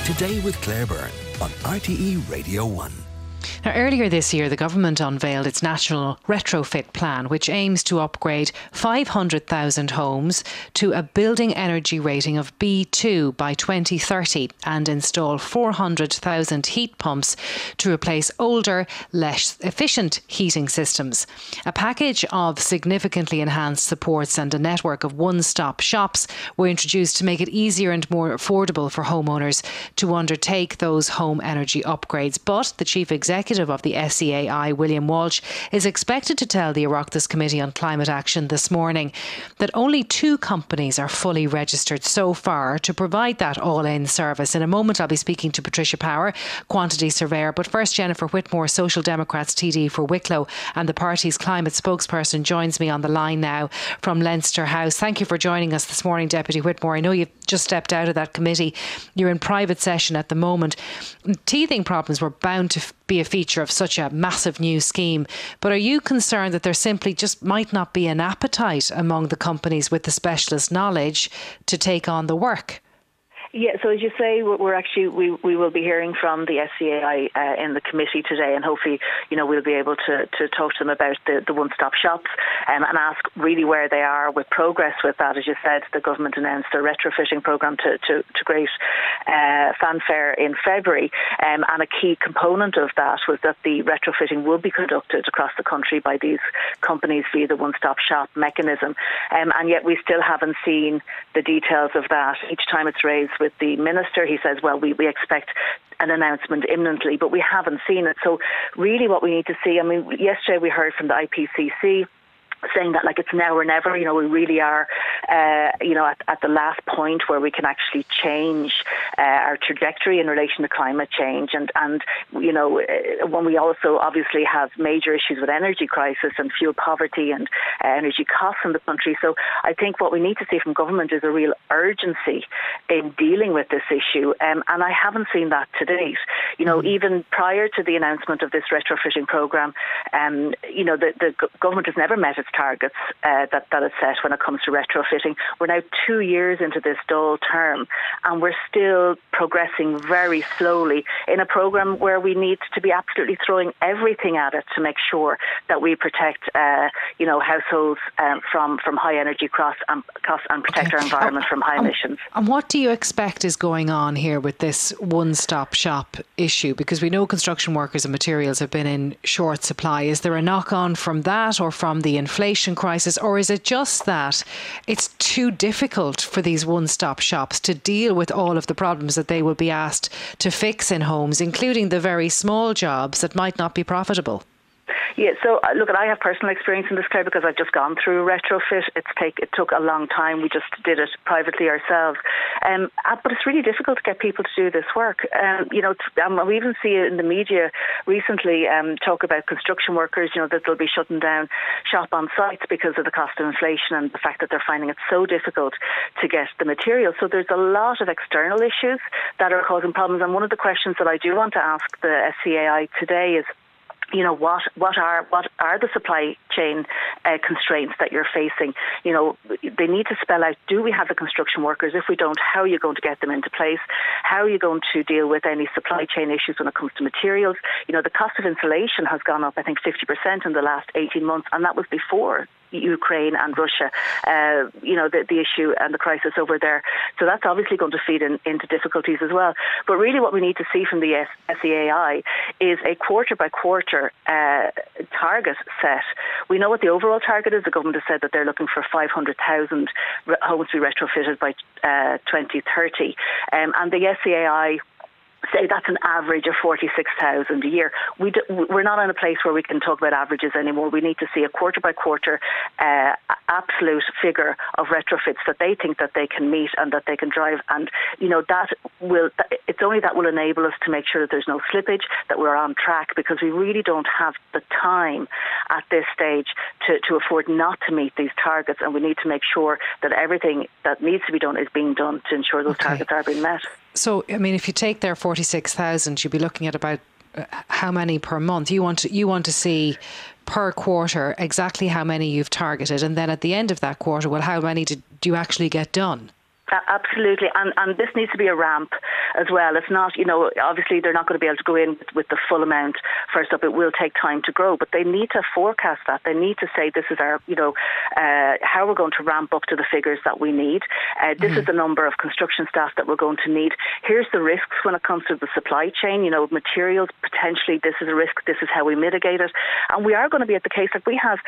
Today with Claire Byrne on RTE Radio 1. Now, earlier this year, the government unveiled its national retrofit plan, which aims to upgrade 500,000 homes to a building energy rating of B2 by 2030 and install 400,000 heat pumps to replace older, less efficient heating systems. A package of significantly enhanced supports and a network of one-stop shops were introduced to make it easier and more affordable for homeowners to undertake those home energy upgrades. But the chief executive of the SEAI, William Walsh, is expected to tell the Oireachtas Committee on Climate Action this morning that only 2 companies are fully registered so far to provide that all-in service. In a moment, I'll be speaking to Patricia Power, quantity surveyor. But first, Jennifer Whitmore, Social Democrats TD for Wicklow and the party's climate spokesperson, joins me on the line now from Leinster House. Thank you for joining us this morning, Deputy Whitmore. I know you've just stepped out of that committee. You're in private session at the moment. Teething problems were bound to be a feature of such a massive new scheme. But are you concerned that there simply just might not be an appetite among the companies with the specialist knowledge to take on the work? Yeah, so as you say, we will be hearing from the SCAI in the committee today, and hopefully, we'll be able to talk to them about the one-stop shops and ask really where they are with progress with that. As you said, the government announced a retrofitting programme to great fanfare in February, and a key component of that was that the retrofitting will be conducted across the country by these companies via the one-stop shop mechanism, and yet we still haven't seen the details of that. Each time it's raised with the minister, he says, well, we expect an announcement imminently, but we haven't seen it. So really what we need to see, yesterday we heard from the IPCC saying that it's now or never. We really are, at the last point where we can actually change our trajectory in relation to climate change. And when we also obviously have major issues with energy crisis and fuel poverty and energy costs in the country. So I think what we need to see from government is a real urgency in dealing with this issue. And I haven't seen that to date. Even prior to the announcement of this retrofitting programme, the government has never met its targets that it set when it comes to retrofitting. We're now 2 years into this Dáil term, and we're still progressing very slowly in a programme where we need to be absolutely throwing everything at it to make sure that we protect households from high energy costs and protect our environment from high emissions. And what do you expect is going on here with this one-stop shop issue? Because we know construction workers and materials have been in short supply. Is there a knock-on from that or from the inflation crisis, or is it just that it's too difficult for these one-stop shops to deal with all of the problems that they will be asked to fix in homes, including the very small jobs that might not be profitable? Yeah, so look, I have personal experience in this, Claire, because I've just gone through a retrofit. It took a long time. We just did it privately ourselves. But it's really difficult to get people to do this work. We even see it in the media recently talk about construction workers, that they'll be shutting down shop on sites because of the cost of inflation and the fact that they're finding it so difficult to get the material. So there's a lot of external issues that are causing problems. And one of the questions that I do want to ask the SCAI today is, what are the supply chain constraints that you're facing? They need to spell out, do we have the construction workers? If we don't, how are you going to get them into place? How are you going to deal with any supply chain issues when it comes to materials? The cost of insulation has gone up, I think, 50% in the last 18 months, and that was before Ukraine and Russia, the issue and the crisis over there. So that's obviously going to feed into difficulties as well. But really what we need to see from the SEAI is a quarter-by-quarter target set. We know what the overall target is. The government has said that they're looking for 500,000 homes to be retrofitted by 2030. And the SEAI say that's an average of 46,000 a year. We're not in a place where we can talk about averages anymore. We need to see a quarter-by-quarter absolute figure of retrofits that they think that they can meet and that they can drive. And, it's only that will enable us to make sure that there's no slippage, that we're on track, because we really don't have the time at this stage to afford not to meet these targets. And we need to make sure that everything that needs to be done is being done to ensure those targets are being met. So, if you take their 46,000, you'd be looking at about how many per month? You want to see per quarter exactly how many you've targeted, and then at the end of that quarter, how many do you actually get done? Absolutely, and this needs to be a ramp. as well. It's not, obviously they're not going to be able to go in with the full amount first up. It will take time to grow, but they need to forecast that. They need to say, this is our, how we're going to ramp up to the figures that we need. This is the number of construction staff that we're going to need. Here's the risks when it comes to the supply chain, materials, potentially this is a risk, this is how we mitigate it. And we are going to be at the case that we have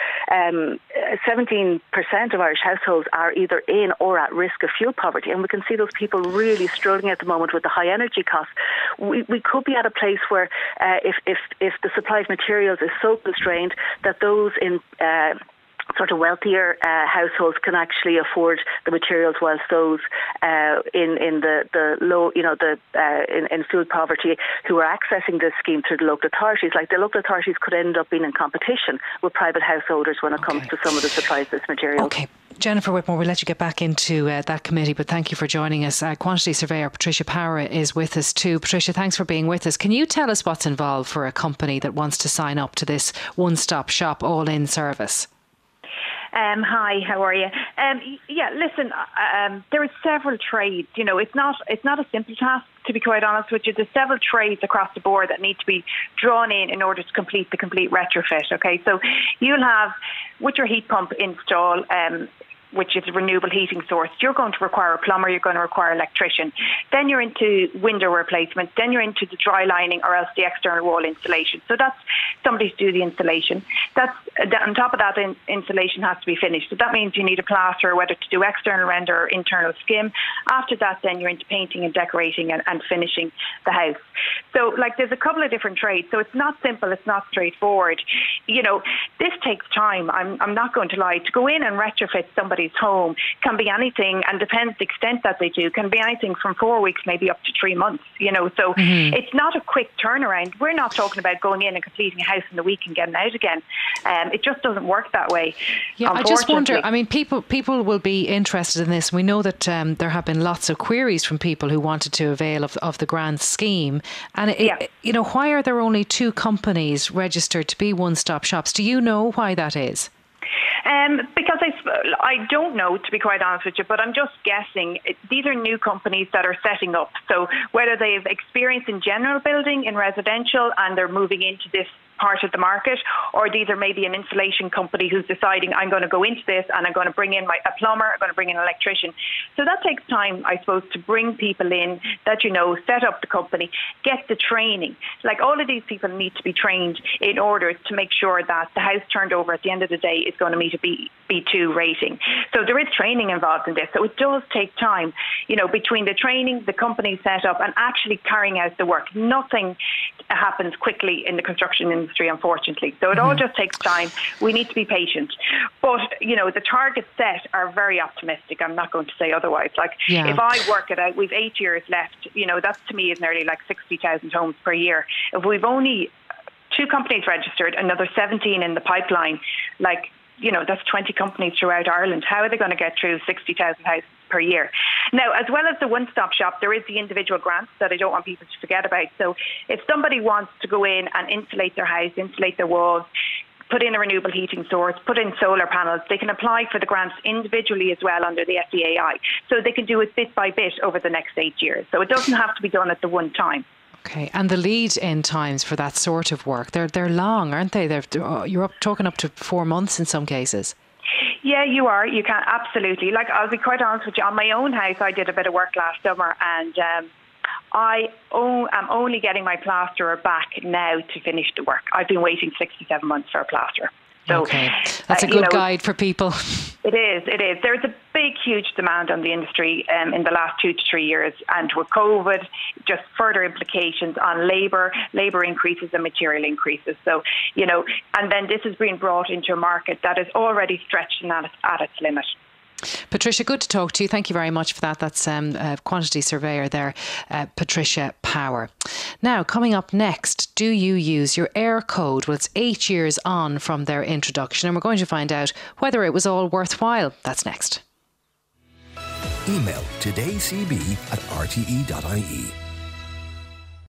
17% of Irish households are either in or at risk of fuel poverty, and we can see those people really struggling at the moment with the high energy costs. We could be at a place where if the supply of materials is so constrained that those in sort of wealthier households can actually afford the materials, whilst those in the low, in food poverty who are accessing this scheme through the local authorities, like the local authorities could end up being in competition with private householders when it comes to some of the supplies of this material. Okay. Jennifer Whitmore, we'll let you get back into that committee, but thank you for joining us. Quantity surveyor Patricia Power is with us too. Patricia, thanks for being with us. Can you tell us what's involved for a company that wants to sign up to this one-stop shop all-in service? Hi, how are you? Listen, there are several trades. It's not a simple task, to be quite honest with you. There's several trades across the board that need to be drawn in order to complete the complete retrofit. Okay, so you'll have, with your heat pump install, which is a renewable heating source, you're going to require a plumber, you're going to require an electrician. Then you're into window replacement, then you're into the dry lining or else the external wall insulation. So that's somebody to do the installation. That's on top of that, insulation has to be finished. So that means you need a plasterer, whether to do external render or internal skim. After that, then you're into painting and decorating and finishing the house. So there's a couple of different trades. So it's not simple, it's not straightforward. This takes time. I'm not going to lie. To go in and retrofit somebody's home can be anything, and depends the extent that they do, can be anything from 4 weeks maybe up to 3 months, so it's not a quick turnaround. We're not talking about going in and completing a house in a week and getting out again. It just doesn't work that way. Yeah, I just wonder, people will be interested in this. We know that there have been lots of queries from people who wanted to avail of the grant scheme, and why are there only 2 companies registered to be one-stop shops? Do you know why that is? Because I don't know, to be quite honest with you, but I'm just guessing. These are new companies that are setting up. So whether they've experience in general building, in residential, and they're moving into this part of the market, or these are maybe an insulation company who's deciding, I'm going to go into this and I'm going to bring in a plumber, I'm going to bring in an electrician. So that takes time, I suppose, to bring people in that, set up the company, get the training. All of these people need to be trained in order to make sure that the house turned over at the end of the day is going to meet a B2 rating. So there is training involved in this. So it does take time, between the training, the company set up, and actually carrying out the work. Nothing happens quickly in the construction industry, unfortunately. So it all just takes time. We need to be patient. But, the targets set are very optimistic. I'm not going to say otherwise. If I work it out, we've 8 years left. That to me is nearly 60,000 homes per year. If we've only 2 companies registered, another 17 in the pipeline, that's 20 companies throughout Ireland. How are they going to get through 60,000 houses per year? Now, as well as the one-stop shop, there is the individual grants that I don't want people to forget about. So if somebody wants to go in and insulate their house, insulate their walls, put in a renewable heating source, put in solar panels, they can apply for the grants individually as well under the FDAI. So they can do it bit by bit over the next 8 years. So it doesn't have to be done at the one time. Okay, and the lead-in times for that sort of work, they're long, aren't they? You're talking up to 4 months in some cases. Yeah, you are. You can, absolutely. I'll be quite honest with you. On my own house, I did a bit of work last summer, and I am only getting my plasterer back now to finish the work. I've been waiting 67 months for a plasterer. So, okay, that's a good guide for people. It is. There's a big, huge demand on the industry in the last 2 to 3 years, and with COVID, just further implications on labour increases and material increases. So, and then this has been brought into a market that is already stretched and at its limit. Patricia, good to talk to you. Thank you very much for that. That's quantity surveyor there, Patricia Power. Now, coming up next, do you use your AIR code? Well, it's 8 years on from their introduction, and we're going to find out whether it was all worthwhile. That's next. Email todayscb@rte.ie.